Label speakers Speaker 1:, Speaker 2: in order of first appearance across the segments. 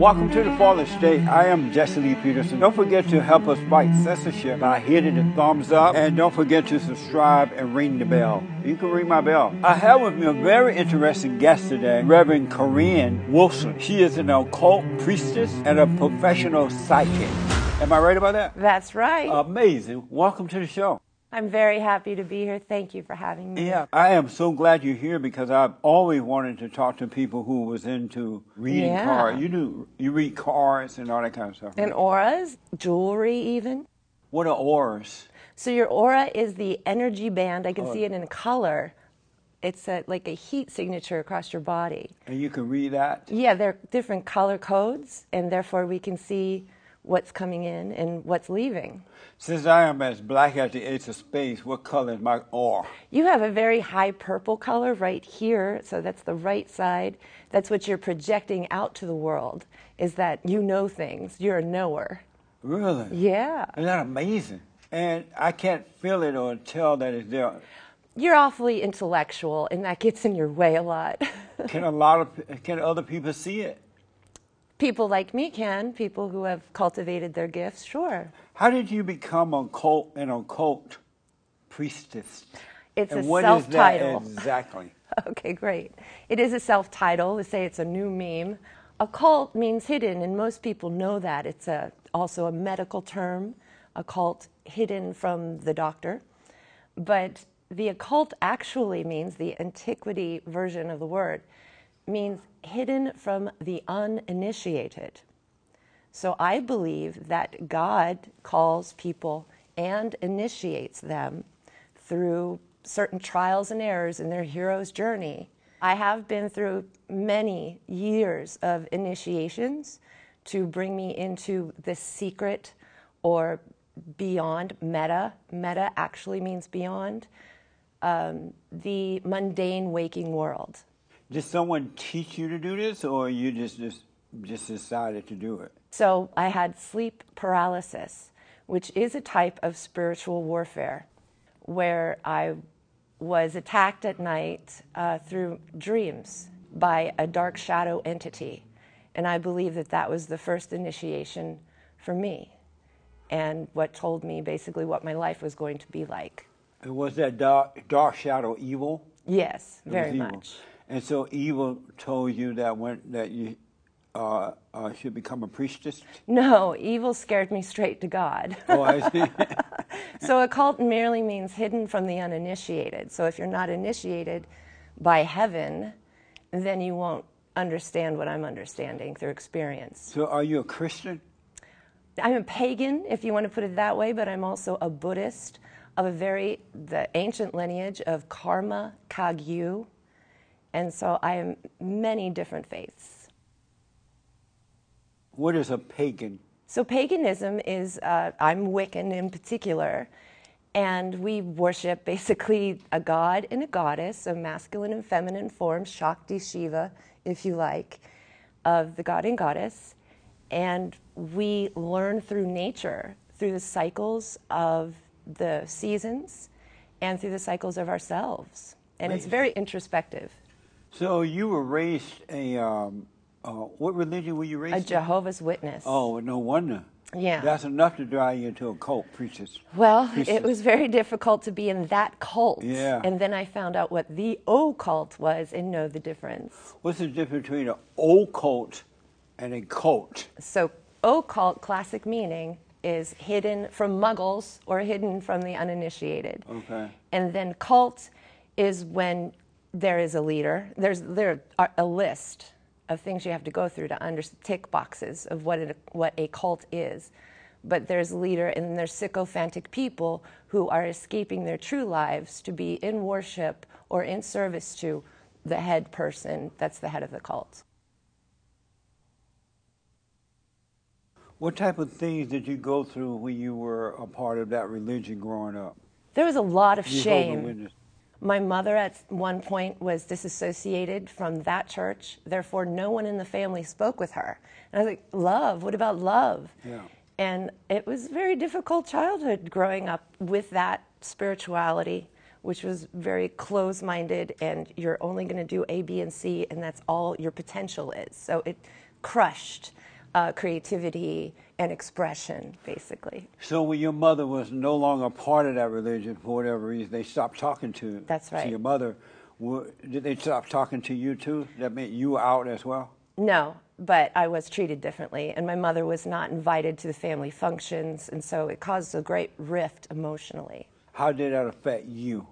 Speaker 1: Welcome to the Fallen State. I am Jesse Lee Peterson. Don't forget to help us fight censorship by hitting the thumbs up, and don't forget to subscribe and ring the bell. You can ring my bell. I have with me a very interesting guest today, Reverend Corinne Wilson. She is an occult priestess and a professional psychic. Am I right about that?
Speaker 2: That's right.
Speaker 1: Amazing. Welcome to the show.
Speaker 2: I'm very happy to be here. Thank you for having me.
Speaker 1: Yeah, I am so glad you're here because I've always wanted to talk to people who was into reading cards. You read cards and all that kind of stuff.
Speaker 2: And auras, jewelry even.
Speaker 1: What are auras?
Speaker 2: So your aura is the energy band. I can see it in color. It's like a heat signature across your body.
Speaker 1: And you can read that?
Speaker 2: Yeah, they're different color codes, and therefore we can see what's coming in and what's leaving.
Speaker 1: Since I am as black as the Ace of Spades, what color is my aura?
Speaker 2: You have a very high purple color right here, so that's the right side. That's what you're projecting out to the world, is that you know things. You're a knower.
Speaker 1: Really?
Speaker 2: Yeah.
Speaker 1: Isn't that amazing? And I can't feel it or tell that it's there.
Speaker 2: You're awfully intellectual, and that gets in your way a lot.
Speaker 1: Can other people see it?
Speaker 2: People like me can. People who have cultivated their gifts, sure.
Speaker 1: How did you become an occult priestess?
Speaker 2: It's
Speaker 1: and
Speaker 2: a
Speaker 1: what
Speaker 2: self-title.
Speaker 1: Is that exactly?
Speaker 2: Okay, great. It is a self-title. They say it's a new meme. Occult means hidden, and most people know that. It's also a medical term, occult, hidden from the doctor. But the occult actually means, the antiquity version of the word, means hidden from the uninitiated. So I believe that God calls people and initiates them through certain trials and errors in their hero's journey. I have been through many years of initiations to bring me into the secret or beyond, meta. Meta actually means beyond the mundane waking world.
Speaker 1: Did someone teach you to do this, or you just decided to do it?
Speaker 2: So I had sleep paralysis, which is a type of spiritual warfare, where I was attacked at night through dreams by a dark shadow entity. And I believe that that was the first initiation for me, and what told me basically what my life was going to be like.
Speaker 1: And was that dark shadow evil?
Speaker 2: Yes, very much.
Speaker 1: And so evil told you that you should become a priestess?
Speaker 2: No, evil scared me straight to God.
Speaker 1: Oh, I see.
Speaker 2: So occult merely means hidden from the uninitiated. So if you're not initiated by heaven, then you won't understand what I'm understanding through experience.
Speaker 1: So are you a Christian?
Speaker 2: I'm a pagan, if you want to put it that way, but I'm also a Buddhist of the ancient lineage of Karma Kagyu. And so I am many different faiths.
Speaker 1: What is a pagan?
Speaker 2: So paganism is, I'm Wiccan in particular, and we worship basically a god and a goddess, a masculine and feminine form, Shakti, Shiva, if you like, of the god and goddess. And we learn through nature, through the cycles of the seasons, and through the cycles of ourselves. And it's very introspective.
Speaker 1: So you were raised what religion were you raised in?
Speaker 2: A Jehovah's Witness.
Speaker 1: Oh, no wonder.
Speaker 2: Yeah.
Speaker 1: That's enough to drive you into a cult, priestess.
Speaker 2: Well, it was very difficult to be in that cult.
Speaker 1: Yeah.
Speaker 2: And then I found out what the occult was and know the difference.
Speaker 1: What's the difference between an occult and a cult?
Speaker 2: So occult, classic meaning, is hidden from muggles or hidden from the uninitiated.
Speaker 1: Okay.
Speaker 2: And then cult is when there is a leader. There are a list of things you have to go through to tick boxes of what a cult is. But there's a leader, and there's sycophantic people who are escaping their true lives to be in worship or in service to the head person that's the head of the cult.
Speaker 1: What type of things did you go through when you were a part of that religion growing up?
Speaker 2: There was a lot of
Speaker 1: Jehovah's
Speaker 2: shame.
Speaker 1: Witness.
Speaker 2: My mother at one point was disassociated from that church, therefore no one in the family spoke with her. And I was like, love, what about love?
Speaker 1: Yeah.
Speaker 2: And it was a very difficult childhood growing up with that spirituality, which was very close-minded, and you're only going to do A, B, and C, and that's all your potential is. So it crushed creativity and expression, basically.
Speaker 1: So when your mother was no longer part of that religion for whatever reason, they stopped talking to,
Speaker 2: That's right.
Speaker 1: to your mother. Did they stop talking to you too? That meant you were out as well?
Speaker 2: No, but I was treated differently, and my mother was not invited to the family functions, and so it caused a great rift emotionally.
Speaker 1: How did that affect you?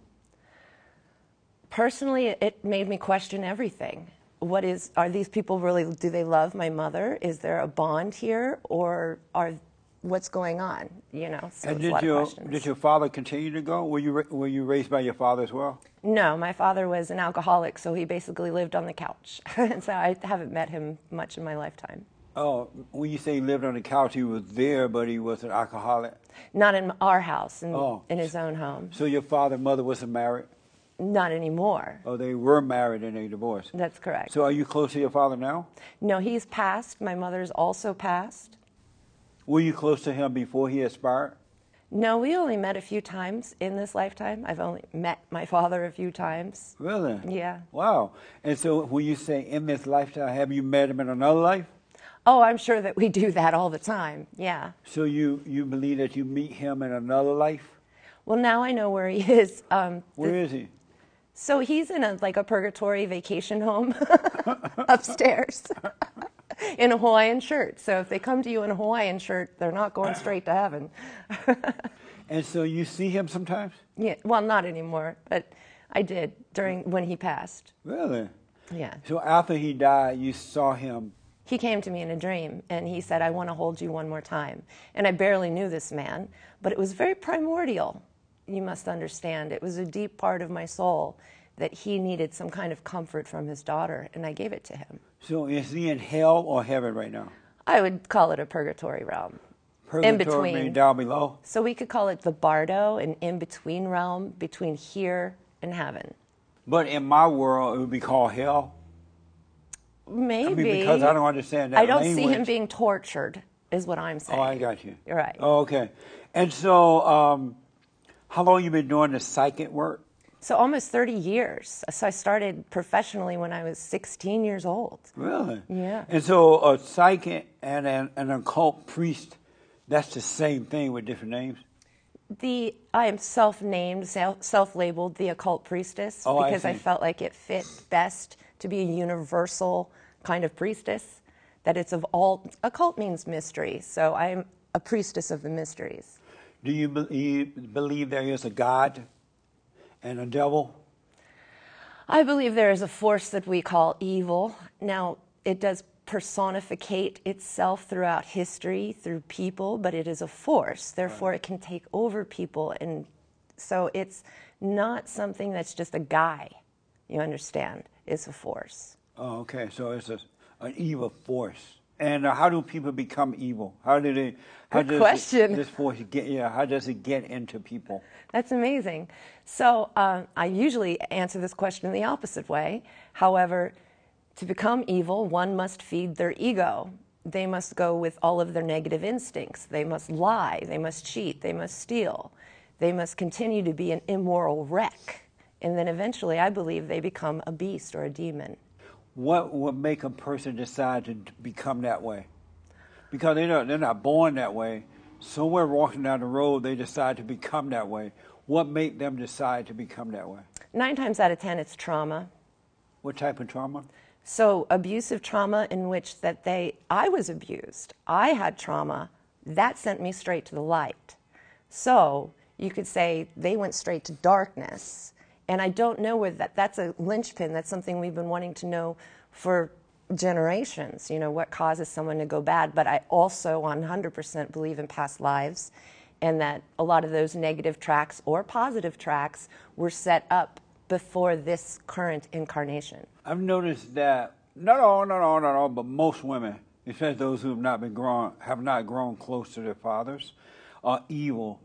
Speaker 2: Personally, it made me question everything. Are these people really, do they love my mother? Is there a bond here, or what's going on? You know, so
Speaker 1: And
Speaker 2: it's a lot of questions.
Speaker 1: did your father continue to go? Were you raised by your father as well?
Speaker 2: No, my father was an alcoholic, so he basically lived on the couch. And so I haven't met him much in my lifetime.
Speaker 1: Oh, when you say he lived on the couch, he was there, but he was an alcoholic?
Speaker 2: Not in our house, in his own home.
Speaker 1: So your father and mother wasn't married?
Speaker 2: Not anymore.
Speaker 1: Oh, they were married and they divorced?
Speaker 2: That's correct.
Speaker 1: So are you close to your father now?
Speaker 2: No, he's passed. My mother's also passed.
Speaker 1: Were you close to him before he expired?
Speaker 2: No, we only met a few times in this lifetime. I've only met my father a few times.
Speaker 1: Really?
Speaker 2: Yeah.
Speaker 1: Wow. And so when you say in this lifetime, have you met him in another life?
Speaker 2: Oh, I'm sure that we do that all the time. Yeah.
Speaker 1: So you believe that you meet him in another life?
Speaker 2: Well, now I know where he is.
Speaker 1: Where is he?
Speaker 2: So he's in a purgatory vacation home upstairs in a Hawaiian shirt. So if they come to you in a Hawaiian shirt, they're not going straight to heaven.
Speaker 1: And so you see him sometimes?
Speaker 2: Yeah. Well, not anymore, but I did when he passed.
Speaker 1: Really?
Speaker 2: Yeah.
Speaker 1: So after he died, you saw him?
Speaker 2: He came to me in a dream, and he said, I want to hold you one more time. And I barely knew this man, but it was very primordial. You must understand. It was a deep part of my soul that he needed some kind of comfort from his daughter, and I gave it to him.
Speaker 1: So is he in hell or heaven right now?
Speaker 2: I would call it a purgatory realm.
Speaker 1: Purgatory
Speaker 2: In between.
Speaker 1: meaning down below?
Speaker 2: So we could call it the bardo, an in-between realm between here and heaven.
Speaker 1: But in my world, it would be called hell?
Speaker 2: Maybe.
Speaker 1: I mean, because I don't understand that
Speaker 2: I don't
Speaker 1: language.
Speaker 2: see him being tortured, is what I'm saying.
Speaker 1: Oh, I got you.
Speaker 2: You're right.
Speaker 1: Oh, okay. And so how long you been doing the psychic work?
Speaker 2: So almost 30 years. So I started professionally when I was 16 years old.
Speaker 1: Really?
Speaker 2: Yeah.
Speaker 1: And so a psychic and an occult priest, that's the same thing with different names?
Speaker 2: I am self-named, self-labeled the occult priestess because I felt like it fit best to be a universal kind of priestess, that it's of all, occult means mystery, so I'm a priestess of the mysteries.
Speaker 1: Do you believe there is a God and a devil?
Speaker 2: I believe there is a force that we call evil. Now, it does personificate itself throughout history, through people, but it is a force. Therefore, it can take over people. And so it's not something that's just a guy, you understand? It's a force.
Speaker 1: Oh, okay. So it's an evil force. And how do people become evil? How does
Speaker 2: question.
Speaker 1: This force how does it get into people?
Speaker 2: That's amazing. So I usually answer this question the opposite way. However, to become evil, one must feed their ego. They must go with all of their negative instincts. They must lie. They must cheat. They must steal. They must continue to be an immoral wreck. And then eventually, I believe, they become a beast or a demon.
Speaker 1: What would make a person decide to become that way? Because they're not born that way. Somewhere walking down the road, they decide to become that way. What made them decide to become that way? 9
Speaker 2: times out of 10, it's trauma.
Speaker 1: What type of trauma?
Speaker 2: So abusive trauma in which I was abused. I had trauma. That sent me straight to the light. So you could say they went straight to darkness. And I don't know where that's a linchpin. That's something we've been wanting to know for generations, what causes someone to go bad. But I also 100% believe in past lives, and that a lot of those negative tracks or positive tracks were set up before this current incarnation.
Speaker 1: I've noticed that not all, but most women, especially those who have not grown close to their fathers, are evil.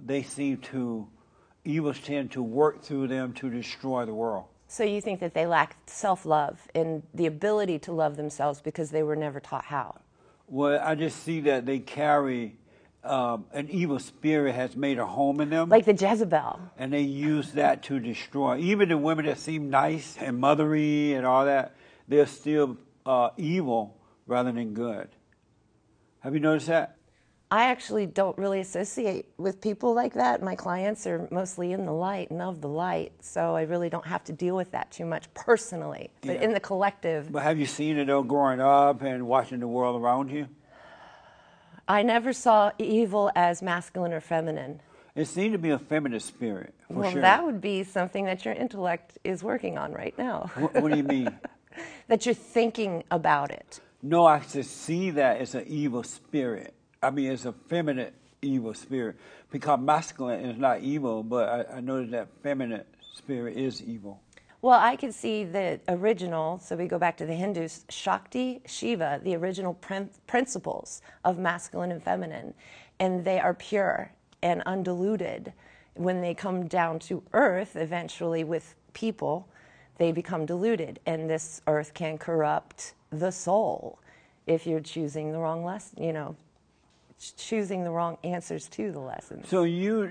Speaker 1: Evils tend to work through them to destroy the world.
Speaker 2: So you think that they lack self-love and the ability to love themselves because they were never taught how?
Speaker 1: Well, I just see that they carry an evil spirit has made a home in them.
Speaker 2: Like the Jezebel.
Speaker 1: And they use that to destroy. Even the women that seem nice and mothery and all that, they're still evil rather than good. Have you noticed that?
Speaker 2: I actually don't really associate with people like that. My clients are mostly in the light and of the light, so I really don't have to deal with that too much personally. But
Speaker 1: Yeah.
Speaker 2: in the collective,
Speaker 1: But have you seen it though growing up and watching the world around you?
Speaker 2: I never saw evil as masculine or feminine.
Speaker 1: It seemed to be a feminine spirit, for
Speaker 2: Well,
Speaker 1: sure.
Speaker 2: that would be something that your intellect is working on right now.
Speaker 1: What do you mean?
Speaker 2: That you're thinking about it.
Speaker 1: No, I should see that as an evil spirit. I mean, it's a feminine evil spirit. Because masculine is not evil, but I know that feminine spirit is evil.
Speaker 2: Well, I could see the original, so we go back to the Hindus, Shakti, Shiva, the original principles of masculine and feminine, and they are pure and undiluted. When they come down to earth, eventually with people, they become diluted, and this earth can corrupt the soul if you're choosing the wrong lesson, choosing the wrong answers to the lessons.
Speaker 1: So you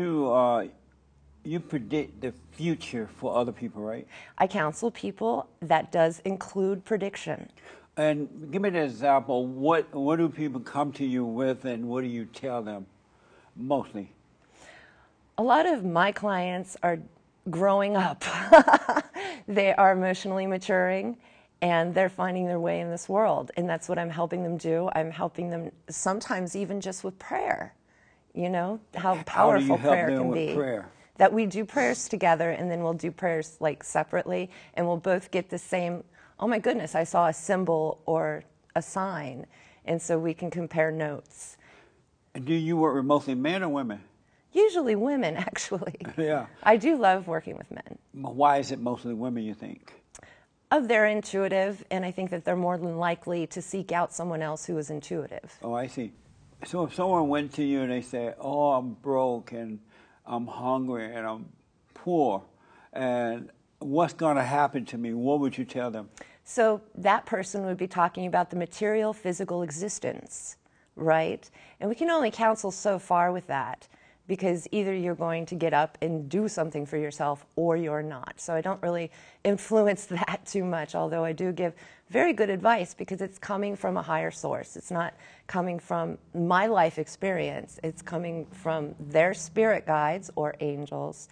Speaker 1: predict the future for other people, right?
Speaker 2: I counsel people. That does include prediction.
Speaker 1: And give me an example. What do people come to you with, and what do you tell them mostly?
Speaker 2: A lot of my clients are growing up. They are emotionally maturing, and they're finding their way in this world. And that's what I'm helping them do. I'm helping them sometimes even just with prayer. How powerful prayer can be.
Speaker 1: Prayer?
Speaker 2: That we do prayers together, and then we'll do prayers like separately, and we'll both get the same, oh my goodness, I saw a symbol or a sign, and so we can compare notes.
Speaker 1: And do you work with mostly men or women?
Speaker 2: Usually women, actually.
Speaker 1: Yeah.
Speaker 2: I do love working with men.
Speaker 1: Why is it mostly women, you think?
Speaker 2: They're intuitive, and I think that they're more than likely to seek out someone else who is intuitive.
Speaker 1: Oh, I see. So if someone went to you and they said, oh, I'm broke and I'm hungry and I'm poor, and what's going to happen to me, what would you tell them?
Speaker 2: So that person would be talking about the material, physical existence, right? And we can only counsel so far with that, because either you're going to get up and do something for yourself or you're not. So I don't really influence that too much, although I do give very good advice because it's coming from a higher source. It's not coming from my life experience. It's coming from their spirit guides or angels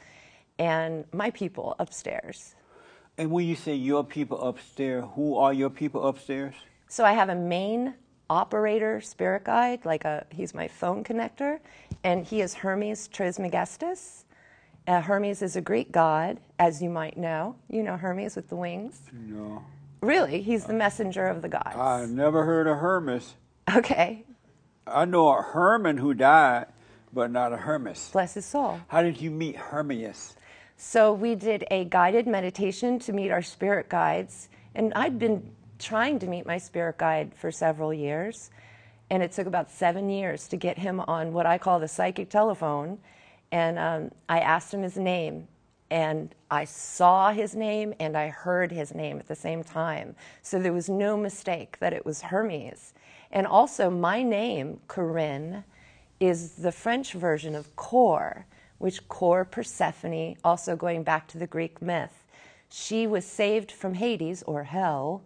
Speaker 2: and my people upstairs.
Speaker 1: And when you say your people upstairs, who are your people upstairs?
Speaker 2: So I have a main operator spirit guide, he's my phone connector, and he is Hermes Trismegistus. Hermes is a Greek god, as you might know. You know Hermes with the wings?
Speaker 1: No.
Speaker 2: Really? He's the messenger of the gods.
Speaker 1: I never heard of Hermes.
Speaker 2: Okay.
Speaker 1: I know a Herman who died, but not a Hermes.
Speaker 2: Bless his soul.
Speaker 1: How did you meet Hermes?
Speaker 2: So we did a guided meditation to meet our spirit guides, and I'd been trying to meet my spirit guide for several years, and it took about 7 years to get him on what I call the psychic telephone, and I asked him his name, and I saw his name and I heard his name at the same time, so there was no mistake that it was Hermes. And also my name, Corinne, is the French version of Cor, which Cor Persephone, also going back to the Greek myth, she was saved from Hades, or hell,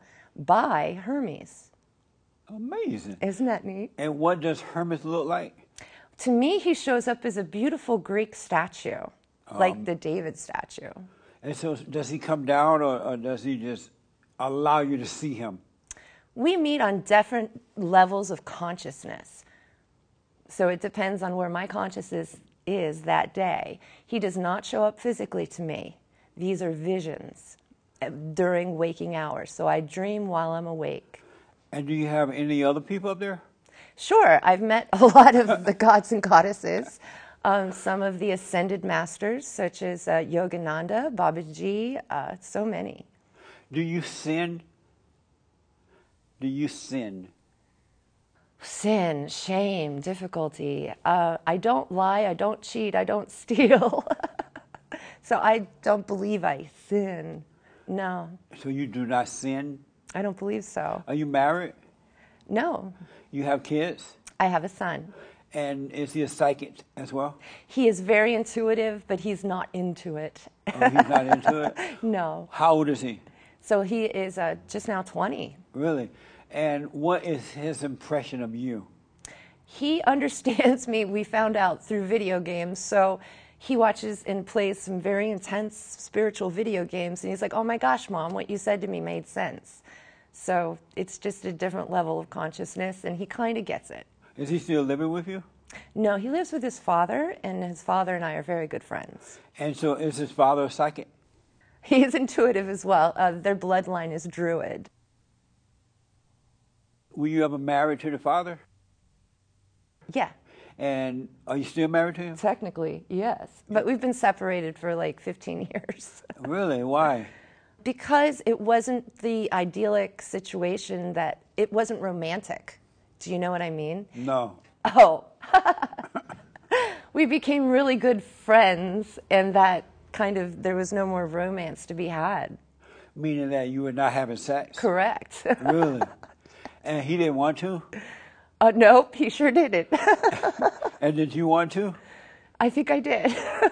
Speaker 2: by Hermes.
Speaker 1: Amazing.
Speaker 2: Isn't that neat?
Speaker 1: And what does Hermes look like?
Speaker 2: To me, he shows up as a beautiful Greek statue, like the David statue.
Speaker 1: And so does he come down, or does he just allow you to see him?
Speaker 2: We meet on different levels of consciousness. So it depends on where my consciousness is that day. He does not show up physically to me. These are visions during waking hours. So I dream while I'm awake.
Speaker 1: And do you have any other people up there?
Speaker 2: Sure. I've met a lot of the gods and goddesses. Some of the ascended masters, such as Yogananda, Babaji, so many.
Speaker 1: Do you sin? Do you sin?
Speaker 2: Sin, shame, difficulty. I don't lie, I don't cheat, I don't steal. So I don't believe I sin. No.
Speaker 1: So you do not sin?
Speaker 2: I don't believe so.
Speaker 1: Are you married?
Speaker 2: No.
Speaker 1: You have kids?
Speaker 2: I have a son.
Speaker 1: And is he a psychic as well?
Speaker 2: He is very intuitive, but he's not into it.
Speaker 1: Oh, he's not into it?
Speaker 2: No.
Speaker 1: How old is he?
Speaker 2: So he is just now 20.
Speaker 1: Really? And what is his impression of you?
Speaker 2: He understands me, we found out, through video games. So he watches and plays some very intense spiritual video games, and he's like, oh my gosh, Mom, what you said to me made sense. So it's just a different level of consciousness, and he kind of gets it.
Speaker 1: Is he still living with you?
Speaker 2: No, he lives with his father, and his father and I are very good friends.
Speaker 1: And so is his father a psychic?
Speaker 2: He is intuitive as well. Their bloodline is Druid.
Speaker 1: Were you ever married to the father?
Speaker 2: Yeah.
Speaker 1: And are you still married to him?
Speaker 2: Technically, yes. But we've been separated for like 15 years.
Speaker 1: Really? Why?
Speaker 2: Because it wasn't the idyllic situation, that it wasn't romantic. Do you know what I mean?
Speaker 1: No.
Speaker 2: Oh. We became really good friends, and that kind of, there was no more romance to be had.
Speaker 1: Meaning that you were not having sex?
Speaker 2: Correct.
Speaker 1: Really? And he didn't want to?
Speaker 2: Nope, he sure didn't.
Speaker 1: And did you want to?
Speaker 2: I think I did.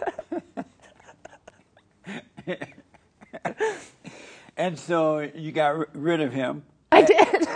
Speaker 1: And so you got rid of him.
Speaker 2: I did.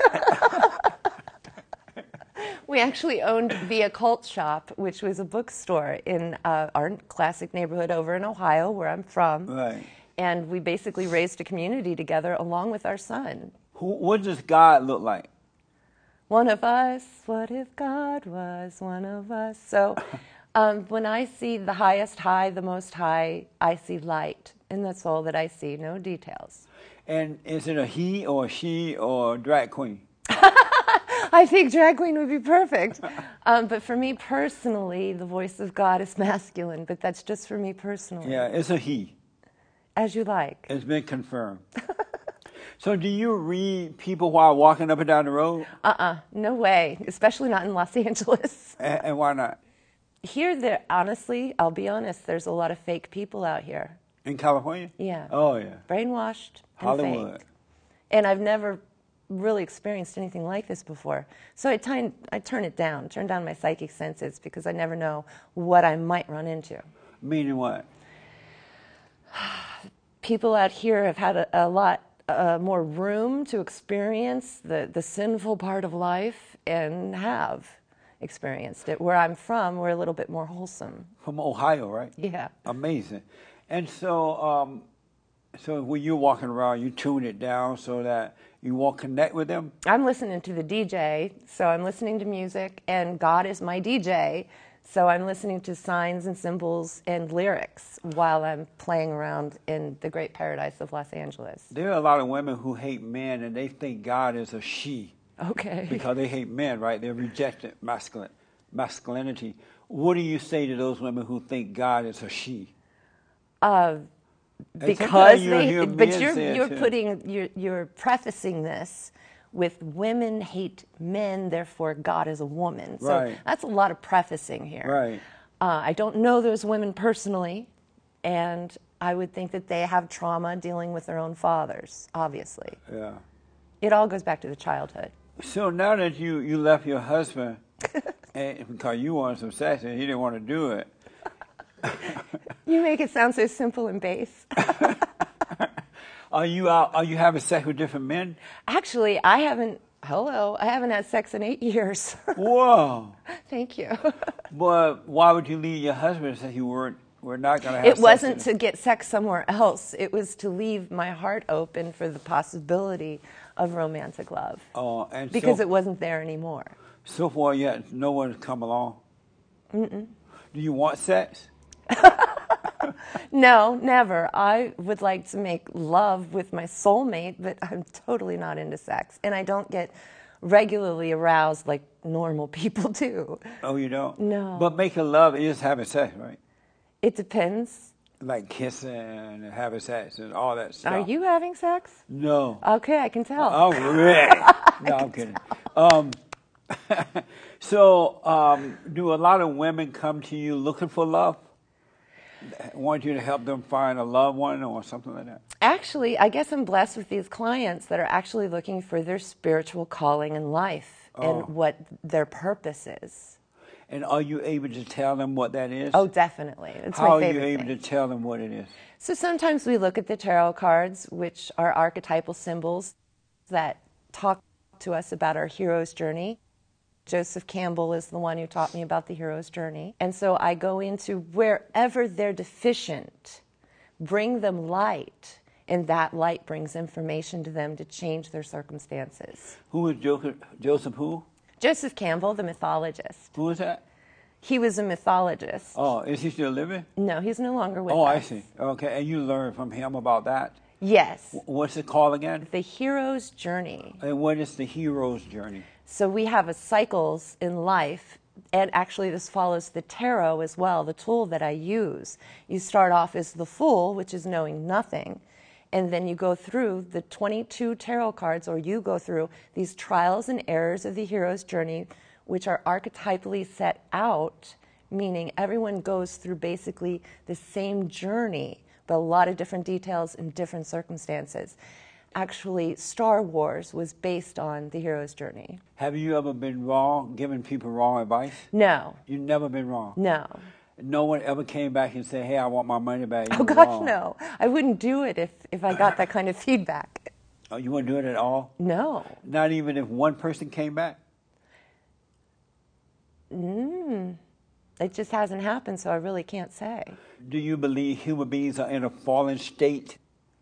Speaker 2: We actually owned The Occult Shop, which was a bookstore in our classic neighborhood over in Ohio, where I'm from.
Speaker 1: Right.
Speaker 2: And we basically raised a community together along with our son.
Speaker 1: What does God look like?
Speaker 2: One of us, what if God was one of us? So when I see the highest high, the most high, I see light. And that's all that I see, no details.
Speaker 1: And is it a he or a she or a drag queen?
Speaker 2: I think drag queen would be perfect. But for me personally, the voice of God is masculine, but that's just for me personally.
Speaker 1: Yeah, it's a he.
Speaker 2: As you like.
Speaker 1: It's been confirmed. So do you read people while walking up and down the road?
Speaker 2: No way, especially not in Los Angeles.
Speaker 1: And why not?
Speaker 2: Here, honestly, I'll be honest, there's a lot of fake people out here.
Speaker 1: In California?
Speaker 2: Yeah.
Speaker 1: Oh, yeah.
Speaker 2: Brainwashed and
Speaker 1: Hollywood.
Speaker 2: fake. And I've never really experienced anything like this before. So I turn down my psychic senses, because I never know what I might run into.
Speaker 1: Meaning what?
Speaker 2: People out here have had a lot more room to experience the sinful part of life, and have experienced it. Where I'm from, we're a little bit more wholesome.
Speaker 1: From Ohio, right?
Speaker 2: Yeah.
Speaker 1: Amazing. And so, so when you're walking around, you tune it down so that you won't connect with them?
Speaker 2: I'm listening to the DJ, so I'm listening to music, and God is my DJ, so I'm listening to signs and symbols and lyrics while I'm playing around in the great paradise of Los Angeles.
Speaker 1: There are a lot of women who hate men, and they think God is a she.
Speaker 2: Okay.
Speaker 1: Because they hate men, right? They reject masculinity. What do you say to those women who think God is a she?
Speaker 2: Because you're prefacing this with women hate men, therefore God is a woman. So
Speaker 1: right.
Speaker 2: That's a lot of prefacing here.
Speaker 1: Right.
Speaker 2: I don't know those women personally, and I would think that they have trauma dealing with their own fathers, obviously.
Speaker 1: Yeah.
Speaker 2: It all goes back to the childhood.
Speaker 1: So now that you left your husband, and because you wanted some sex and he didn't want to do it.
Speaker 2: You make it sound so simple and base.
Speaker 1: Are you having sex with different men?
Speaker 2: Actually, I haven't had sex in 8 years.
Speaker 1: Whoa.
Speaker 2: Thank you.
Speaker 1: But why would you leave your husband and say you were not going to have
Speaker 2: sex? It
Speaker 1: sex?
Speaker 2: wasn't to get sex somewhere else. It was to leave my heart open for the possibility of romantic love.
Speaker 1: Oh, and
Speaker 2: because
Speaker 1: so,
Speaker 2: it wasn't there anymore.
Speaker 1: So far, yet no one's come along? Mm-mm. Do you want sex?
Speaker 2: No, never. I would like to make love with my soulmate, but I'm totally not into sex. And I don't get regularly aroused like normal people do.
Speaker 1: Oh, you don't?
Speaker 2: No.
Speaker 1: But making love is having sex, right?
Speaker 2: It depends.
Speaker 1: Like kissing and having sex and all that stuff.
Speaker 2: Are you having sex?
Speaker 1: No.
Speaker 2: Okay, I can tell.
Speaker 1: Oh, really? No, I'm kidding. So, do a lot of women come to you looking for love? Want you to help them find a loved one or something like that?
Speaker 2: Actually, I guess I'm blessed with these clients that are actually looking for their spiritual calling in life and what their purpose is.
Speaker 1: And are you able to tell them what that is?
Speaker 2: Oh, definitely. It's
Speaker 1: How
Speaker 2: my favorite
Speaker 1: are you able
Speaker 2: thing.
Speaker 1: to tell them what it is?
Speaker 2: So sometimes we look at the tarot cards, which are archetypal symbols that talk to us about our hero's journey, Joseph Campbell is the one who taught me about the hero's journey. And so I go into wherever they're deficient, bring them light, and that light brings information to them to change their circumstances.
Speaker 1: Who is Joseph who?
Speaker 2: Joseph Campbell, the mythologist.
Speaker 1: Who is that?
Speaker 2: He was a mythologist.
Speaker 1: Oh, is he still living?
Speaker 2: No, he's no longer with us.
Speaker 1: Oh, I see. Okay, and you learned from him about that?
Speaker 2: Yes.
Speaker 1: What's it called again?
Speaker 2: The hero's journey.
Speaker 1: And what is the hero's journey?
Speaker 2: So we have a cycles in life, and actually this follows the tarot as well, the tool that I use. You start off as the Fool, which is knowing nothing, and then you go through the 22 tarot cards, or you go through these trials and errors of the hero's journey, which are archetypally set out, meaning everyone goes through basically the same journey, but a lot of different details in different circumstances. Actually, Star Wars was based on the hero's journey.
Speaker 1: Have you ever been wrong, giving people wrong advice?
Speaker 2: No.
Speaker 1: You've never been wrong?
Speaker 2: No.
Speaker 1: No one ever came back and said, hey, I want my money back.
Speaker 2: Oh, gosh, no. I wouldn't do it if I got that kind of feedback.
Speaker 1: Oh, you wouldn't do it at all?
Speaker 2: No.
Speaker 1: Not even if one person came back?
Speaker 2: It just hasn't happened, so I really can't say.
Speaker 1: Do you believe human beings are in a fallen state?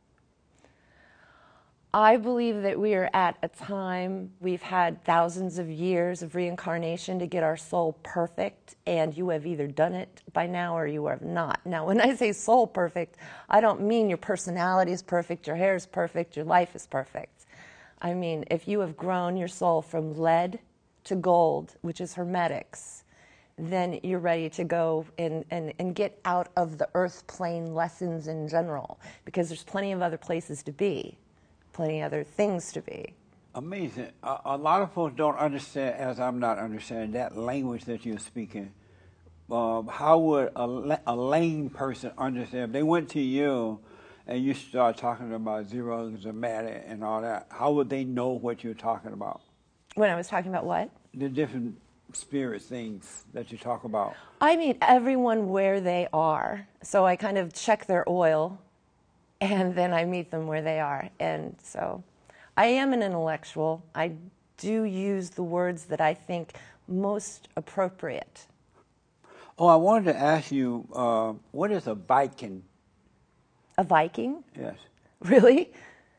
Speaker 2: I believe that we are at a time, we've had thousands of years of reincarnation to get our soul perfect, and you have either done it by now or you have not. Now, when I say soul perfect, I don't mean your personality is perfect, your hair is perfect, your life is perfect. I mean, if you have grown your soul from lead to gold, which is hermetics, then you're ready to go and get out of the earth plane lessons in general, because there's plenty of other places to be. Plenty other things to be.
Speaker 1: Amazing. A lot of folks don't understand, as I'm not understanding, that language that you're speaking. How would a lame person understand? If they went to you and you start talking about zeros and matter and all that, how would they know what you're talking about?
Speaker 2: When I was talking about what?
Speaker 1: The different spirit things that you talk about.
Speaker 2: I meet everyone where they are. So I kind of check their oil, and then I meet them where they are. And so I am an intellectual. I do use the words that I think most appropriate.
Speaker 1: Oh, I wanted to ask you, what is a Viking?
Speaker 2: A Viking?
Speaker 1: Yes.
Speaker 2: Really?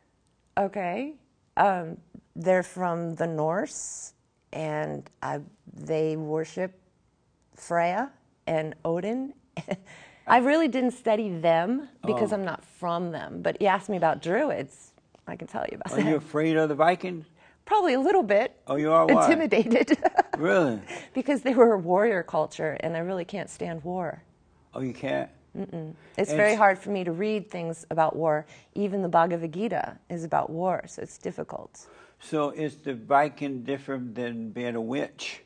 Speaker 2: Okay. They're from the Norse, and they worship Freya and Odin. I really didn't study them because I'm not from them. But you asked me about Druids, I can tell you about that.
Speaker 1: Are you afraid of the Vikings?
Speaker 2: Probably a little bit.
Speaker 1: Oh, you are? Why?
Speaker 2: Intimidated.
Speaker 1: Really?
Speaker 2: Because they were a warrior culture, and I really can't stand war.
Speaker 1: Oh, you can't?
Speaker 2: It's very hard for me to read things about war. Even the Bhagavad Gita is about war, so it's difficult.
Speaker 1: So is the Viking different than being a witch?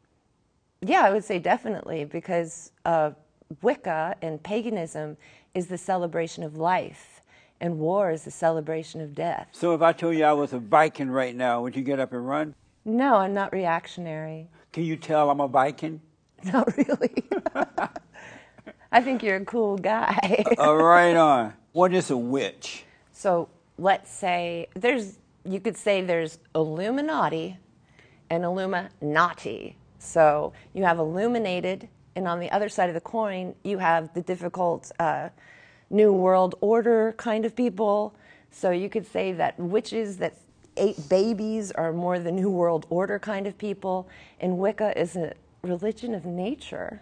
Speaker 2: Yeah, I would say definitely, because Wicca and paganism is the celebration of life, and war is the celebration of death.
Speaker 1: So if I told you I was a Viking right now, would you get up and run?
Speaker 2: No, I'm not reactionary.
Speaker 1: Can you tell I'm a Viking?
Speaker 2: Not really. I think you're a cool guy.
Speaker 1: Right on. What is a witch?
Speaker 2: So let's say you could say there's Illuminati and Illuminati. So you have illuminated, and on the other side of the coin, you have the difficult New World Order kind of people. So you could say that witches that ate babies are more the New World Order kind of people, and Wicca is a religion of nature.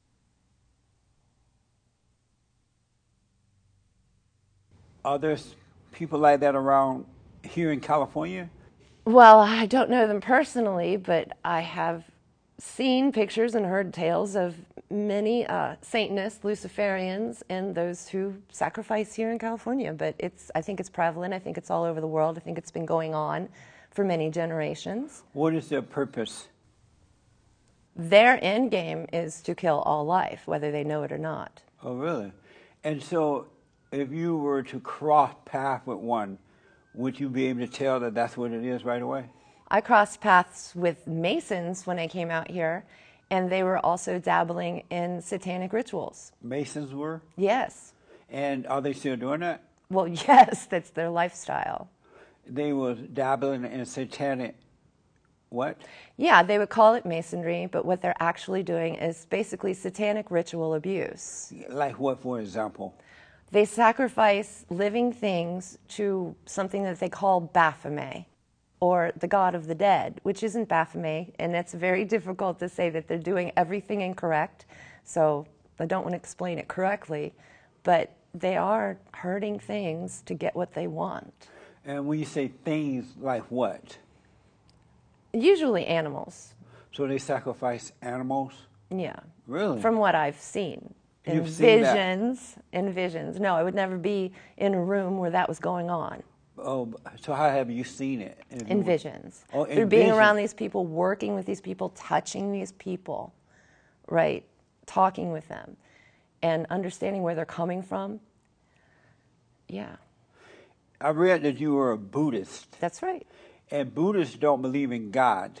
Speaker 1: Are there people like that around here in California?
Speaker 2: Well, I don't know them personally, but I have seen pictures and heard tales of many Satanists, Luciferians, and those who sacrifice here in California. But I think it's prevalent. I think it's all over the world. I think it's been going on for many generations.
Speaker 1: What is their purpose?
Speaker 2: Their end game is to kill all life, whether they know it or not.
Speaker 1: Oh, really? And so if you were to cross paths with one, would you be able to tell that that's what it is right away?
Speaker 2: I crossed paths with Masons when I came out here, and they were also dabbling in satanic rituals.
Speaker 1: Masons were?
Speaker 2: Yes.
Speaker 1: And are they still doing that?
Speaker 2: Well, yes, that's their lifestyle.
Speaker 1: They were dabbling in satanic What?
Speaker 2: Yeah, they would call it masonry, but what they're actually doing is basically satanic ritual abuse.
Speaker 1: Like what, for example?
Speaker 2: They sacrifice living things to something that they call Baphomet, or the god of the dead, which isn't Baphomet, and it's very difficult to say that they're doing everything incorrect, so I don't want to explain it correctly, but they are hurting things to get what they want.
Speaker 1: And when you say things, like what?
Speaker 2: Usually animals.
Speaker 1: So they sacrifice animals?
Speaker 2: Yeah.
Speaker 1: Really?
Speaker 2: From what I've seen.
Speaker 1: You've seen that?
Speaker 2: In visions. No, I would never be in a room where that was going on.
Speaker 1: Oh, so how have you seen it?
Speaker 2: In visions.
Speaker 1: Oh, in
Speaker 2: Through being
Speaker 1: vision.
Speaker 2: around these people, working with these people, touching these people, right? Talking with them and understanding where they're coming from. Yeah.
Speaker 1: I read that you were a Buddhist.
Speaker 2: That's right.
Speaker 1: And Buddhists don't believe in God.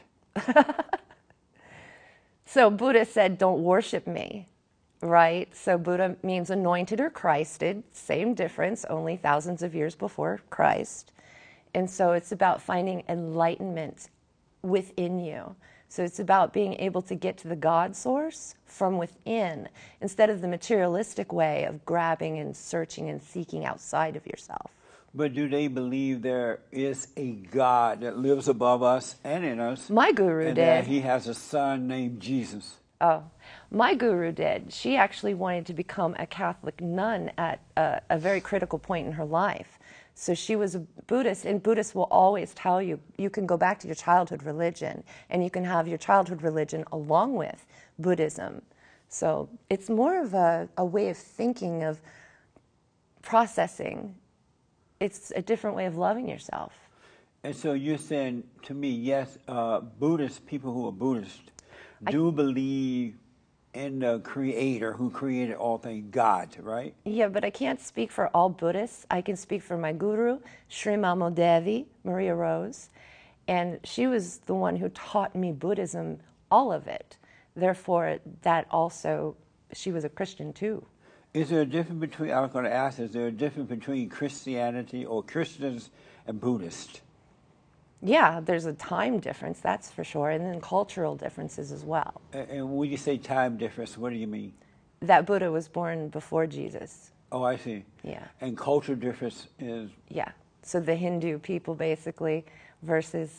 Speaker 2: So Buddha said, don't worship me, right? So Buddha means anointed or Christed, same difference, only thousands of years before Christ. And so it's about finding enlightenment within you. So it's about being able to get to the God source from within, instead of the materialistic way of grabbing and searching and seeking outside of yourself.
Speaker 1: But do they believe there is a God that lives above us and in us?
Speaker 2: My guru
Speaker 1: and
Speaker 2: did.
Speaker 1: that he has a son named Jesus.
Speaker 2: Oh, my guru did. She actually wanted to become a Catholic nun at a very critical point in her life. So she was a Buddhist, and Buddhists will always tell you, you can go back to your childhood religion, and you can have your childhood religion along with Buddhism. So it's more of a way of thinking, of processing. It's a different way of loving yourself.
Speaker 1: And so you're saying to me, yes, Buddhist, people who are Buddhist, do believe in the Creator who created all things, God, right?
Speaker 2: Yeah, but I can't speak for all Buddhists. I can speak for my guru, Sri Mamo Devi, Maria Rose, and she was the one who taught me Buddhism, all of it. Therefore, that also, she was a Christian too.
Speaker 1: Is there a difference between, I was going to ask, is there a difference between Christianity or Christians and Buddhists?
Speaker 2: Yeah, there's a time difference, that's for sure, and then cultural differences as well.
Speaker 1: And when you say time difference, what do you mean?
Speaker 2: That Buddha was born before Jesus.
Speaker 1: Oh, I see.
Speaker 2: Yeah.
Speaker 1: And cultural difference is?
Speaker 2: Yeah. So the Hindu people basically versus...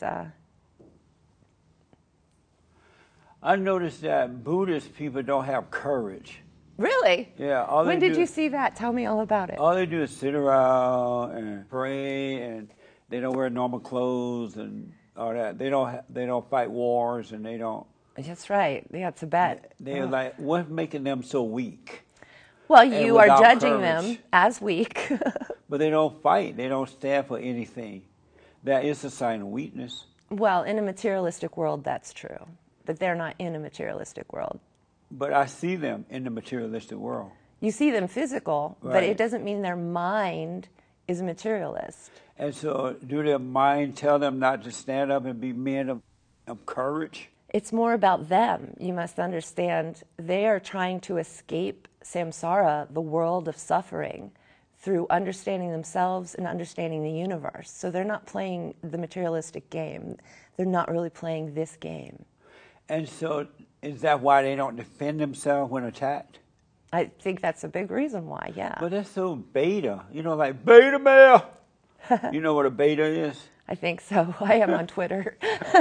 Speaker 1: I noticed that Buddhist people don't have courage.
Speaker 2: Really?
Speaker 1: Yeah.
Speaker 2: When did you see that? Tell me all about it.
Speaker 1: All they do is sit around and pray, and they don't wear normal clothes and all that. They don't fight wars, and they don't.
Speaker 2: That's right. Yeah, it's a bet.
Speaker 1: They're like, what's making them so weak?
Speaker 2: Well, you are
Speaker 1: without
Speaker 2: judging
Speaker 1: courage.
Speaker 2: them as weak.
Speaker 1: But they don't fight. They don't stand for anything. That is a sign of weakness.
Speaker 2: Well, in a materialistic world, that's true. But they're not in a materialistic world.
Speaker 1: But I see them in the materialistic world.
Speaker 2: You see them physical, but
Speaker 1: Right.
Speaker 2: it doesn't mean their mind is a materialist.
Speaker 1: And so do their mind tell them not to stand up and be men of courage?
Speaker 2: It's more about them. You must understand they are trying to escape samsara, the world of suffering, through understanding themselves and understanding the universe. So they're not playing the materialistic game. They're not really playing this game.
Speaker 1: And so is that why they don't defend themselves when attacked?
Speaker 2: I think that's a big reason why, yeah.
Speaker 1: But that's so beta. You know, like beta male. You know what a beta is?
Speaker 2: I think so. I am on Twitter.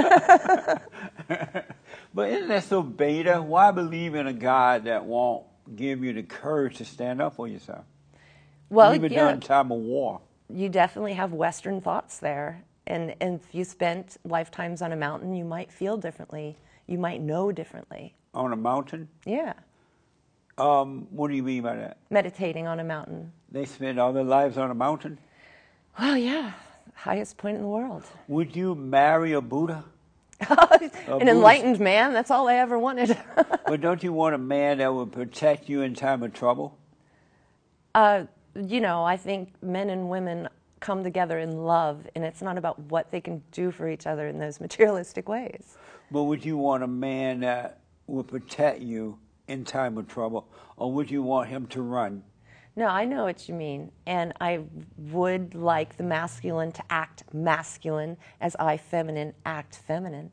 Speaker 1: But isn't that so beta? Why believe in a God that won't give you the courage to stand up for yourself?
Speaker 2: Well,
Speaker 1: Even
Speaker 2: yeah,
Speaker 1: during time of war.
Speaker 2: you definitely have Western thoughts there. And if you spent lifetimes on a mountain, you might feel differently. You might know differently.
Speaker 1: On a mountain?
Speaker 2: Yeah.
Speaker 1: What do you mean by that?
Speaker 2: Meditating on a mountain.
Speaker 1: They spend all their lives on a mountain?
Speaker 2: Well, yeah. Highest point in the world.
Speaker 1: Would you marry a Buddha?
Speaker 2: An enlightened man, that's all I ever wanted.
Speaker 1: But don't you want a man that would protect you in time of trouble?
Speaker 2: You know, I think men and women come together in love, and it's not about what they can do for each other in those materialistic ways.
Speaker 1: But would you want a man that would protect you in time of trouble, or would you want him to run?
Speaker 2: No, I know what you mean, and I would like the masculine to act masculine as I feminine act feminine.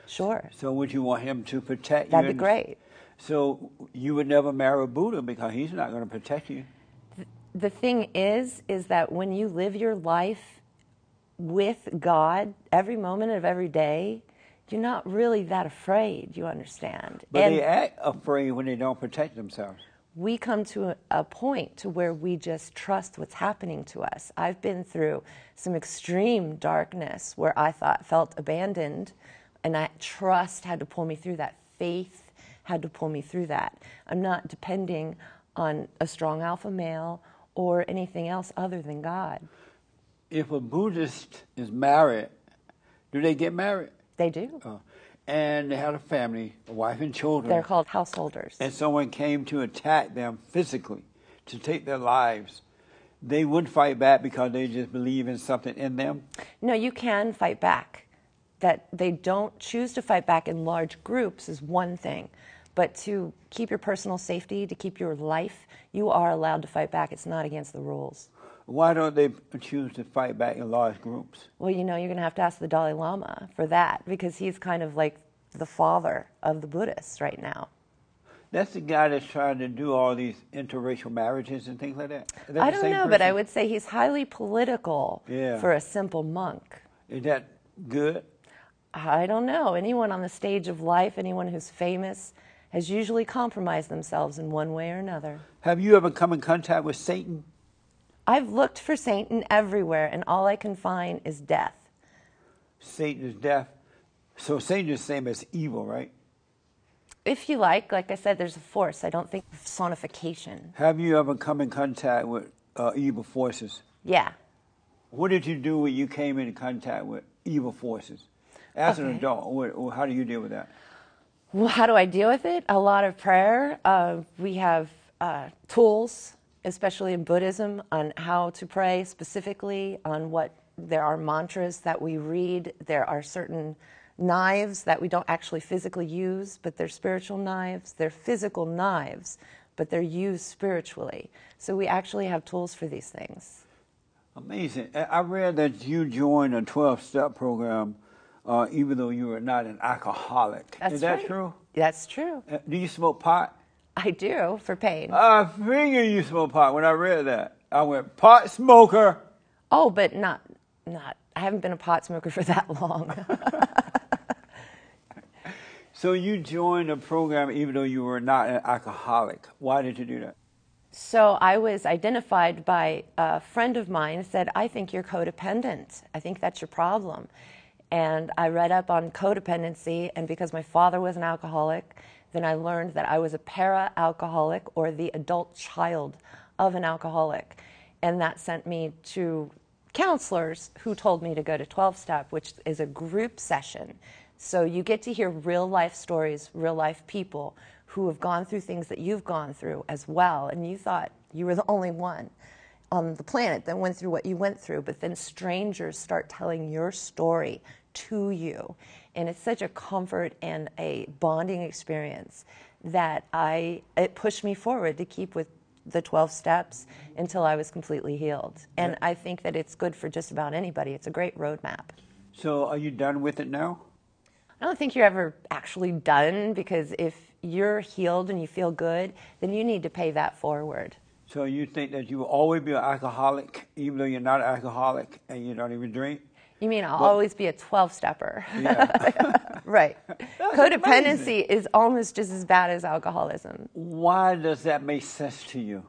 Speaker 2: Sure.
Speaker 1: So would you want him to protect you?
Speaker 2: That'd be great.
Speaker 1: So you would never marry Buddha because he's not going to protect you.
Speaker 2: The thing is that when you live your life with God every moment of every day, you're not really that afraid, you understand.
Speaker 1: But
Speaker 2: and
Speaker 1: they act afraid when they don't protect themselves.
Speaker 2: we come to a point to where we just trust what's happening to us. I've been through some extreme darkness where I felt abandoned, and trust had to pull me through that. Faith had to pull me through that. I'm not depending on a strong alpha male or anything else other than God.
Speaker 1: If a Buddhist is married, do they get married?
Speaker 2: They do.
Speaker 1: And they had a family, a wife and children.
Speaker 2: They're called householders.
Speaker 1: And someone came to attack them physically, to take their lives. They would fight back because they just believe in something in them?
Speaker 2: No, you can fight back. That they don't choose to fight back in large groups is one thing. But to keep your personal safety, to keep your life, you are allowed to fight back. It's not against the rules.
Speaker 1: Why don't they choose to fight back in large groups?
Speaker 2: Well, you're going to have to ask the Dalai Lama for that, because he's kind of like the father of the Buddhists right now.
Speaker 1: That's the guy that's trying to do all these interracial marriages and things like that?
Speaker 2: I don't know, but I would say he's highly political for a simple monk.
Speaker 1: Is that good?
Speaker 2: I don't know. Anyone on the stage of life, anyone who's famous, has usually compromised themselves in one way or another.
Speaker 1: Have you ever come in contact with Satan?
Speaker 2: I've looked for Satan everywhere, and all I can find is death.
Speaker 1: Satan is death. So Satan is the same as evil, right?
Speaker 2: If you like I said, there's a force. I don't think personification.
Speaker 1: Have you ever come in contact with evil forces?
Speaker 2: Yeah.
Speaker 1: What did you do when you came into contact with evil forces? As an adult, how do you deal with that?
Speaker 2: Well, how do I deal with it? A lot of prayer. We have tools, especially in Buddhism, on how to pray specifically, on what there are mantras that we read. There are certain knives that we don't actually physically use, but they're spiritual knives. They're physical knives, but they're used spiritually. So we actually have tools for these things.
Speaker 1: Amazing. I read that you joined a 12-step program even though you were not an alcoholic.
Speaker 2: That's
Speaker 1: Is that
Speaker 2: right.
Speaker 1: true?
Speaker 2: That's true.
Speaker 1: Do you smoke pot?
Speaker 2: I do, for pain.
Speaker 1: I figured you smoke pot when I read that. I went, pot smoker.
Speaker 2: Oh, but not. I haven't been a pot smoker for that long.
Speaker 1: So you joined a program even though you were not an alcoholic. Why did you do that?
Speaker 2: So I was identified by a friend of mine who said, I think you're codependent. I think that's your problem. And I read up on codependency, and because my father was an alcoholic, then I learned that I was a para-alcoholic, or the adult child of an alcoholic. And that sent me to counselors who told me to go to 12-step, which is a group session. So you get to hear real-life stories, real-life people who have gone through things that you've gone through as well, and you thought you were the only one on the planet that went through what you went through, but then strangers start telling your story to you. And it's such a comfort and a bonding experience that it pushed me forward to keep with the 12 steps until I was completely healed. And I think that it's good for just about anybody. It's a great roadmap.
Speaker 1: So are you done with it now?
Speaker 2: I don't think you're ever actually done, because if you're healed and you feel good, then you need to pay that forward.
Speaker 1: So you think that you will always be an alcoholic, even though you're not an alcoholic and you don't even drink?
Speaker 2: You mean I'll always be a 12-stepper?
Speaker 1: Yeah.
Speaker 2: Right. Codependency
Speaker 1: amazing.
Speaker 2: is almost just as bad as alcoholism.
Speaker 1: Why does that make sense to you?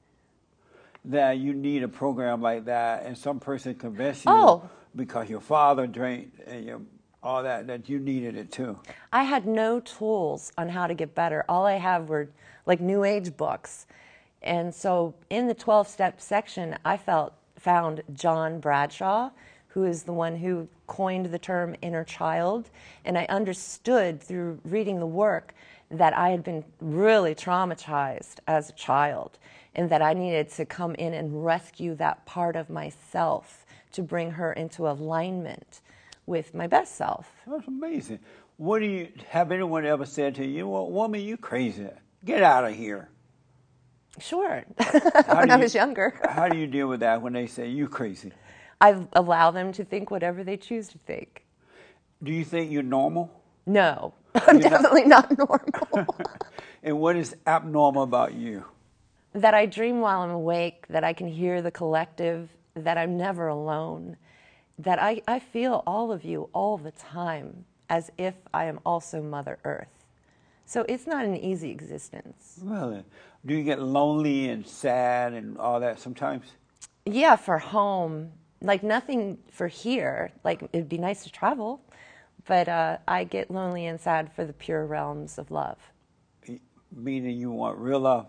Speaker 1: That you need a program like that, and some person convinced you because your father drank and all that you needed it too?
Speaker 2: I had no tools on how to get better. All I have were like New Age books. And so in the 12-step section, I found John Bradshaw, who is the one who coined the term inner child. And I understood through reading the work that I had been really traumatized as a child, and that I needed to come in and rescue that part of myself to bring her into alignment with my best self.
Speaker 1: That's amazing. Have anyone ever said to you, well, woman, you crazy. Get out of here.
Speaker 2: Sure, when I was younger.
Speaker 1: How do you deal with that when they say you crazy?
Speaker 2: I allow them to think whatever they choose to think.
Speaker 1: Do you think you're normal?
Speaker 2: No, I'm definitely not normal.
Speaker 1: And what is abnormal about you?
Speaker 2: That I dream while I'm awake, that I can hear the collective, that I'm never alone, that I feel all of you all the time as if I am also Mother Earth. So it's not an easy existence.
Speaker 1: Really? Do you get lonely and sad and all that sometimes?
Speaker 2: Yeah, for home, like nothing for here. Like it'd be nice to travel, but I get lonely and sad for the pure realms of love.
Speaker 1: Meaning you want real love?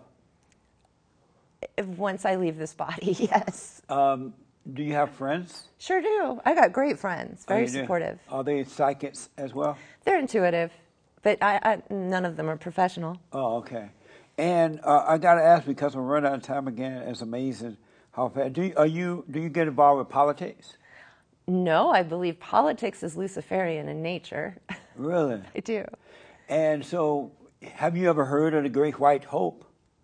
Speaker 2: Once I leave this body, yes.
Speaker 1: Do you have friends?
Speaker 2: Sure do. I got great friends, very
Speaker 1: you do?
Speaker 2: supportive.
Speaker 1: Are they psychics as well?
Speaker 2: They're intuitive, but none of them are professional.
Speaker 1: Oh, okay. And I got to ask, because we're running out of time again, it's amazing how fast. Do you get involved with politics?
Speaker 2: No, I believe politics is Luciferian in nature.
Speaker 1: Really?
Speaker 2: I do.
Speaker 1: And so, have you ever heard of the Great White Hope?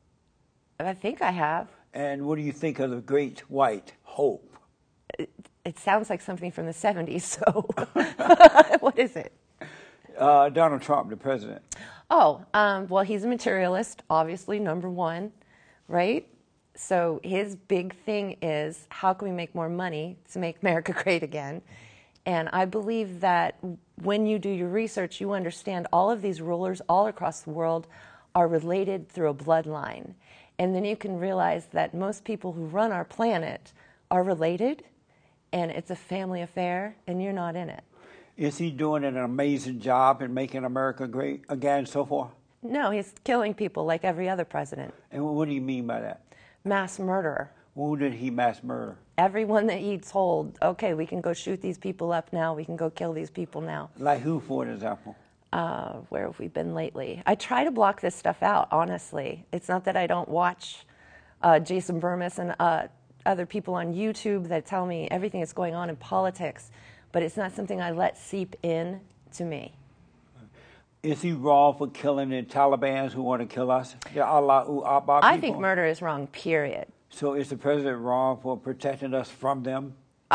Speaker 2: I think I have.
Speaker 1: And what do you think of the Great White Hope?
Speaker 2: It sounds like something from the 70s, so what is it?
Speaker 1: Donald Trump, the president.
Speaker 2: Oh, well, he's a materialist, obviously, number one, right? So his big thing is, how can we make more money to make America great again? And I believe that when you do your research, you understand all of these rulers all across the world are related through a bloodline. And then you can realize that most people who run our planet are related, and it's a family affair, and you're not in it.
Speaker 1: Is he doing an amazing job in making America great again, so forth?
Speaker 2: No, he's killing people like every other president.
Speaker 1: And what do you mean by that?
Speaker 2: Mass murder.
Speaker 1: Who did he mass murder?
Speaker 2: Everyone that he told, okay, we can go shoot these people up now, we can go kill these people now.
Speaker 1: Like who, for example?
Speaker 2: Where have we been lately? I try to block this stuff out, honestly. It's not that I don't watch Jason Burmis and other people on YouTube that tell me everything that's going on in politics, but it's not something I let seep in to me.
Speaker 1: Is he wrong for killing the Taliban who want to kill us? The Allah Akbar people?
Speaker 2: I think murder is wrong, period.
Speaker 1: So is the president wrong for protecting us from them?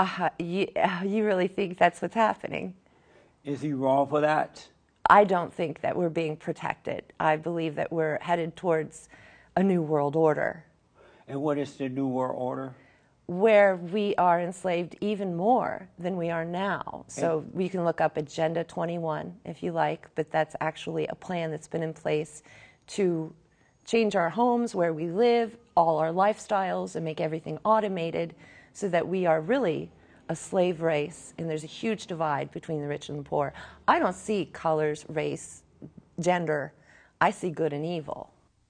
Speaker 2: You really think that's what's happening?
Speaker 1: Is he wrong for that?
Speaker 2: I don't think that we're being protected. I believe that we're headed towards a new world order.
Speaker 1: And what is the new world order?
Speaker 2: Where we are enslaved even more than we are now. So we can look up Agenda 21 if you like, but that's actually a plan that's been in place to change our homes, where we live, all our lifestyles, and make everything automated so that we are really a slave race, and there's a huge divide between the rich and the poor. I don't see colors, race, gender. I see good and evil.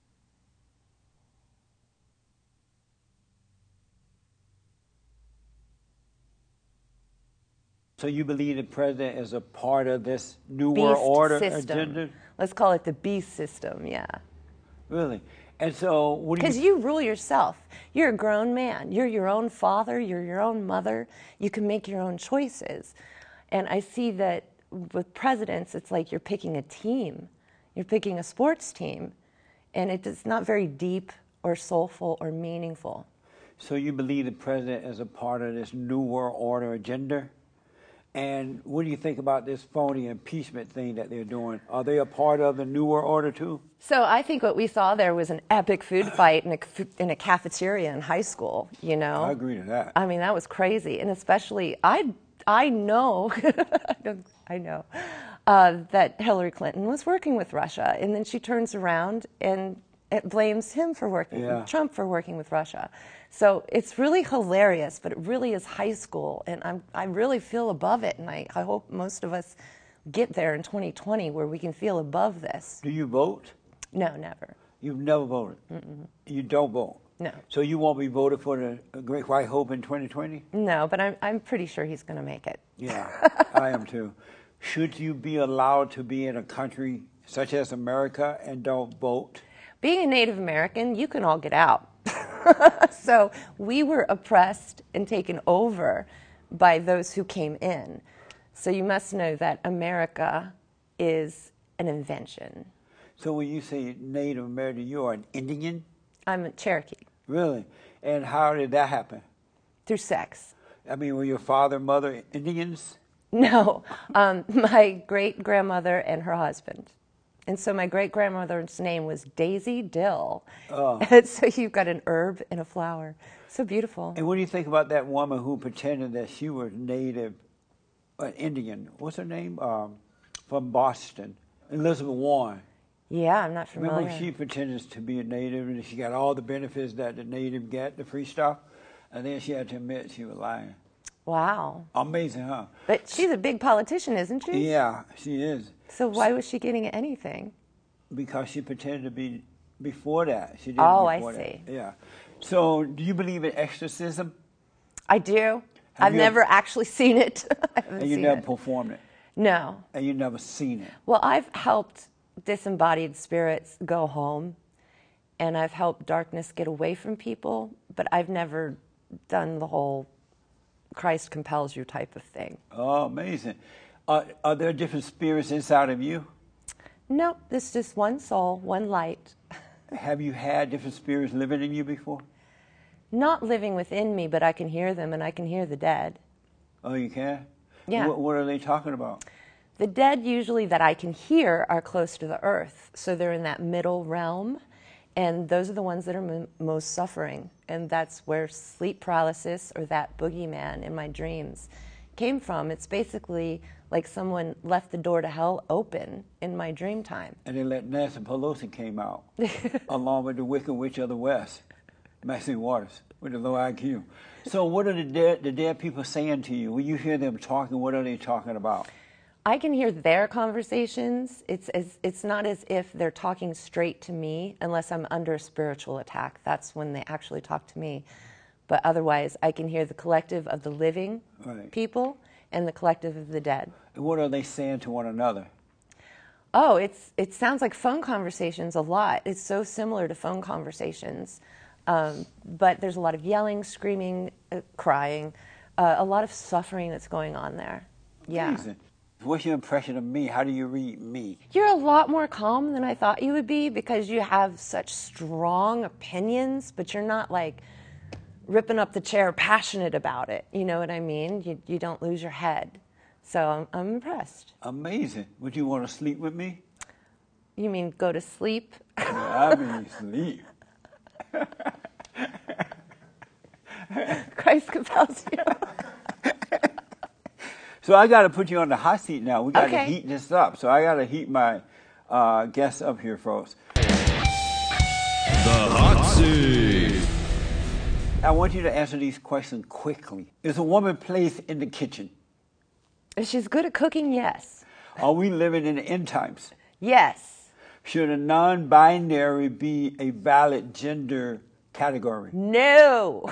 Speaker 1: So you believe the president is a part of this new
Speaker 2: Beast
Speaker 1: world order
Speaker 2: system.
Speaker 1: agenda?
Speaker 2: Let's call it the beast system, yeah.
Speaker 1: Really? And so what do you...
Speaker 2: Because you rule yourself. You're a grown man. You're your own father. You're your own mother. You can make your own choices. And I see that with presidents, it's like you're picking a team. You're picking a sports team. And it's not very deep or soulful or meaningful.
Speaker 1: So you believe the president is a part of this new world order agenda? And what do you think about this phony impeachment thing that they're doing? Are they a part of the New World Order too?
Speaker 2: So I think what we saw there was an epic food fight in a cafeteria in high school, you know?
Speaker 1: I agree to that.
Speaker 2: I mean, that was crazy. And especially, I know, I know that Hillary Clinton was working with Russia. And then she turns around and it blames him for working with Trump for working with Russia. So it's really hilarious, but it really is high school, and I really feel above it, and I hope most of us get there in 2020 where we can feel above this.
Speaker 1: Do you vote?
Speaker 2: No, never.
Speaker 1: You've never voted?
Speaker 2: Mm-mm.
Speaker 1: You don't vote?
Speaker 2: No.
Speaker 1: So you won't be voted for the Great White Hope in 2020?
Speaker 2: No, but I'm pretty sure he's going to make it.
Speaker 1: Yeah, I am too. Should you be allowed to be in a country such as America and don't vote?
Speaker 2: Being a Native American, you can all get out. So we were oppressed and taken over by those who came in. So you must know that America is an invention.
Speaker 1: So when you say Native American, you are an Indian?
Speaker 2: I'm a Cherokee.
Speaker 1: Really? And how did that happen?
Speaker 2: Through sex.
Speaker 1: I mean, were your father and mother Indians?
Speaker 2: No, my great-grandmother and her husband. And so my great-grandmother's name was Daisy Dill.
Speaker 1: Oh.
Speaker 2: And so you've got an herb and a flower. So beautiful.
Speaker 1: And what do you think about that woman who pretended that she was native, Indian? What's her name? From Boston, Elizabeth Warren.
Speaker 2: Yeah, I'm not familiar.
Speaker 1: Remember, she pretended to be a native, and she got all the benefits that the native get, the free stuff, and then she had to admit she was lying.
Speaker 2: Wow.
Speaker 1: Amazing, huh?
Speaker 2: But she's a big politician, isn't she?
Speaker 1: Yeah, she is.
Speaker 2: So why was she getting anything?
Speaker 1: Because she pretended to be before that. She did
Speaker 2: Oh,
Speaker 1: before
Speaker 2: I see.
Speaker 1: That. Yeah. So, do you believe in exorcism?
Speaker 2: I do. I've never actually seen it. I haven't
Speaker 1: And you
Speaker 2: seen
Speaker 1: never
Speaker 2: it.
Speaker 1: performed it?
Speaker 2: No.
Speaker 1: And you never seen it?
Speaker 2: Well, I've helped disembodied spirits go home, and I've helped darkness get away from people, but I've never done the whole Christ compels you type of thing.
Speaker 1: Oh, amazing. Are there different spirits inside of you?
Speaker 2: Nope, there's just one soul, one light.
Speaker 1: Have you had different spirits living in you before?
Speaker 2: Not living within me, but I can hear them, and I can hear the dead.
Speaker 1: Oh, you can?
Speaker 2: Yeah.
Speaker 1: What are they talking about?
Speaker 2: The dead usually that I can hear are close to the earth, so they're in that middle realm, and those are the ones that are most suffering, and that's where sleep paralysis or that boogeyman in my dreams came from. It's basically like someone left the door to hell open in my dream time.
Speaker 1: And they let Nancy Pelosi came out, along with the Wicked Witch of the West, Maxine Waters, with the low IQ. So what are the dead people saying to you? When you hear them talking, what are they talking about?
Speaker 2: I can hear their conversations. It's not as if they're talking straight to me unless I'm under a spiritual attack. That's when they actually talk to me. But otherwise, I can hear the collective of the living people and the collective of the dead.
Speaker 1: And what are they saying to one another?
Speaker 2: Oh, it sounds like phone conversations a lot. It's so similar to phone conversations. But there's a lot of yelling, screaming, crying, a lot of suffering that's going on there. Yeah.
Speaker 1: Amazing. What's your impression of me? How do you read me?
Speaker 2: You're a lot more calm than I thought you would be because you have such strong opinions, but you're not like ripping up the chair, passionate about it. You know what I mean? You don't lose your head. So I'm impressed.
Speaker 1: Amazing. Would you want to sleep with me?
Speaker 2: You mean go to sleep?
Speaker 1: I mean sleep.
Speaker 2: Christ compels you.
Speaker 1: So I got to put you on the hot seat now. We got to
Speaker 2: Okay.
Speaker 1: heat this up. So I got to heat my guests up here, folks.
Speaker 3: The hot seat.
Speaker 1: I want you to answer these questions quickly. Is a woman placed in the kitchen?
Speaker 2: If she's good at cooking, yes.
Speaker 1: Are we living in the end times?
Speaker 2: Yes.
Speaker 1: Should a non-binary be a valid gender category?
Speaker 2: No.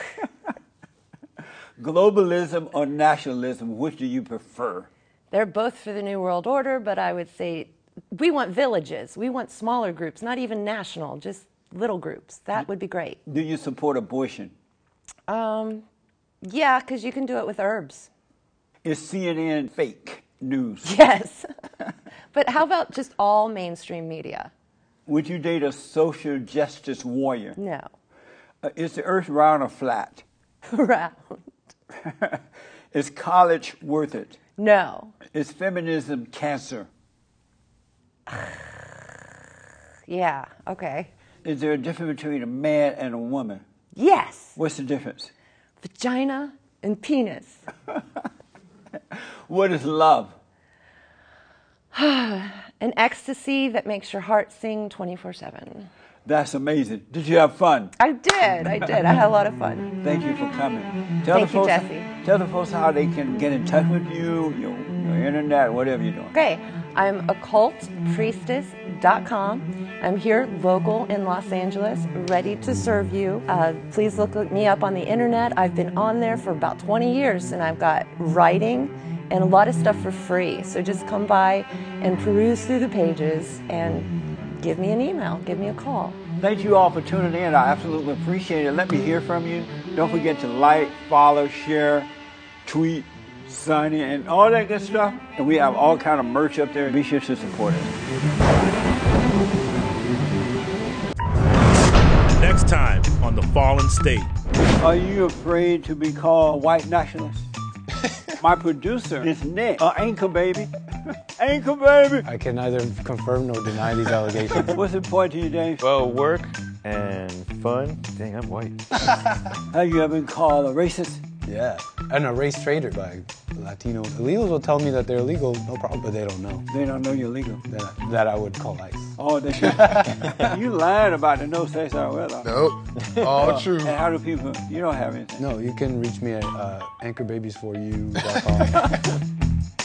Speaker 1: Globalism or nationalism, which do you prefer?
Speaker 2: They're both for the New World Order, but I would say we want villages. We want smaller groups, not even national, just little groups. That would be great.
Speaker 1: Do you support abortion?
Speaker 2: Yeah, because you can do it with herbs.
Speaker 1: Is CNN fake news?
Speaker 2: Yes. But how about just all mainstream media?
Speaker 1: Would you date a social justice warrior?
Speaker 2: No.
Speaker 1: Is the earth round or flat?
Speaker 2: Round.
Speaker 1: Is college worth it?
Speaker 2: No.
Speaker 1: Is feminism cancer?
Speaker 2: Yeah, okay.
Speaker 1: Is there a difference between a man and a woman?
Speaker 2: Yes.
Speaker 1: What's the difference?
Speaker 2: Vagina and penis.
Speaker 1: What is love?
Speaker 2: An ecstasy that makes your heart sing 24/7.
Speaker 1: That's amazing. Did you have fun?
Speaker 2: I did. I had a lot of fun.
Speaker 1: Thank you for coming.
Speaker 2: Thank you, Jesse.
Speaker 1: Tell the folks how they can get in touch with you, your internet, whatever you're doing.
Speaker 2: Okay, I'm occultpriestess.com. I'm here local in Los Angeles, ready to serve you. Please look me up on the internet. I've been on there for about 20 years, and I've got writing and a lot of stuff for free. So just come by and peruse through the pages and give me an email, give me a call.
Speaker 1: Thank you all for tuning in. I absolutely appreciate it. Let me hear from you. Don't forget to like, follow, share, tweet, sign in, and all that good stuff. And we have all kind of merch up there. Be sure to support us.
Speaker 3: Next time on The Fallen State.
Speaker 1: Are you afraid to be called a white nationalist? My producer is Nick, Anchor Baby. Anchor Baby.
Speaker 4: I can neither confirm nor deny these allegations.
Speaker 1: What's important to you, Dave?
Speaker 5: Well, work and fun. Dang, I'm white.
Speaker 1: Have you ever been called a racist?
Speaker 4: Yeah, and a race trader by Latino. Illegals will tell me that they're illegal, no problem, but they don't know.
Speaker 1: They don't know you're legal.
Speaker 4: That I would call ICE.
Speaker 1: Oh, they should. You lied about the no sex weather.
Speaker 6: Nope. All true.
Speaker 1: And how do people, you don't have anything.
Speaker 4: No, you can reach me at anchorbabiesforyou.com.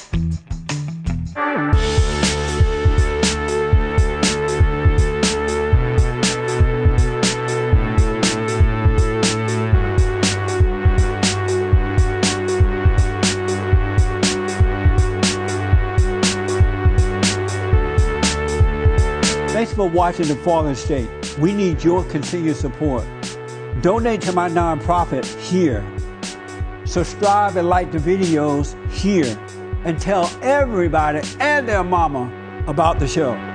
Speaker 1: Thanks for watching The Fallen State. We need your continued support. Donate to my nonprofit here. Subscribe and like the videos here. And tell everybody and their mama about the show.